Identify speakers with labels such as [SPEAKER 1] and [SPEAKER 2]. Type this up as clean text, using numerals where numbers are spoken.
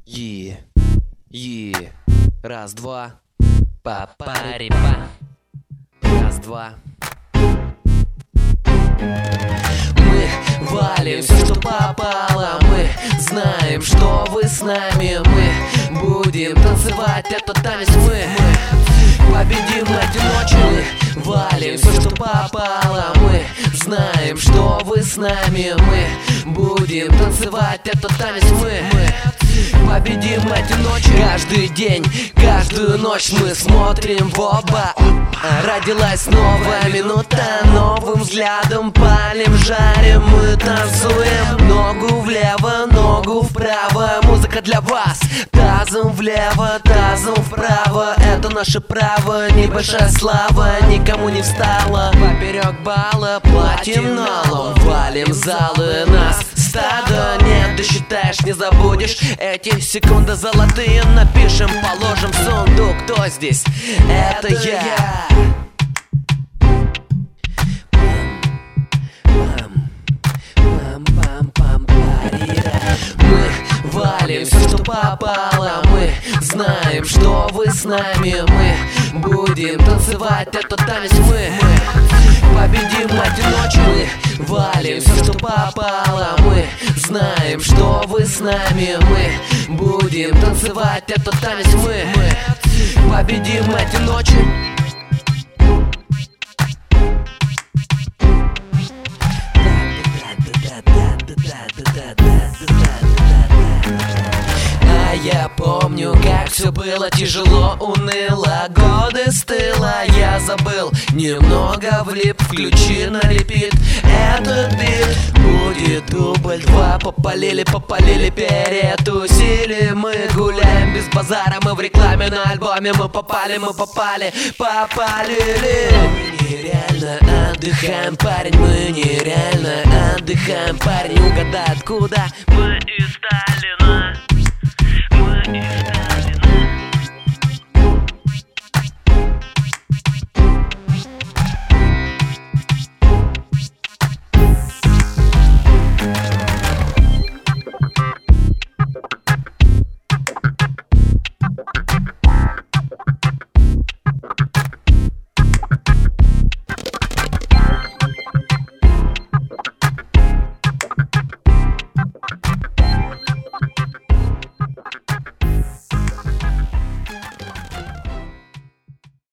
[SPEAKER 1] Раз, два. Па-пари-па. Раз, два. Мы валим все, что попало. Мы знаем, что вы с нами. Мы будем танцевать этот танец. Мы победим эти ночи. Мы валим все, что попало. Мы знаем, что вы с нами. Мы будем танцевать этот танец. Мы победим эти ночи. Каждый день, каждую ночь мы смотрим в оба. Родилась новая минута, новым взглядом палим, жарим, мы танцуем. Ногу влево, ногу вправо, музыка для вас. Тазом влево, тазом вправо, это наше право. Небольшая слава никому не встала. Поперек бала платим налом, валим залы, нас стадо. Нет, досчитаешь, не забудешь. Эти секунды золотые напишем, положим в сундук. Кто здесь? Это я. Мы валим все, что попало. Мы знаем, что вы с нами. Мы будем танцевать этот танец. Мы победим эти ночи. Мы валим все, что попало. Мы знаем, что вы с нами. Мы будем танцевать этот танец. Мы победим эти ночи. А я помню, как все было тяжело, уныло, годы стыло. Я забыл, немного влип, включи на репит этот бит. Будет дубль 2, попалили, перетусили. Мы гуляем без базара, мы в рекламе на альбоме. Мы попали, попалили. Мы нереально отдыхаем, парень, мы нереально отдыхаем, парень. Угадай, откуда мы и стали.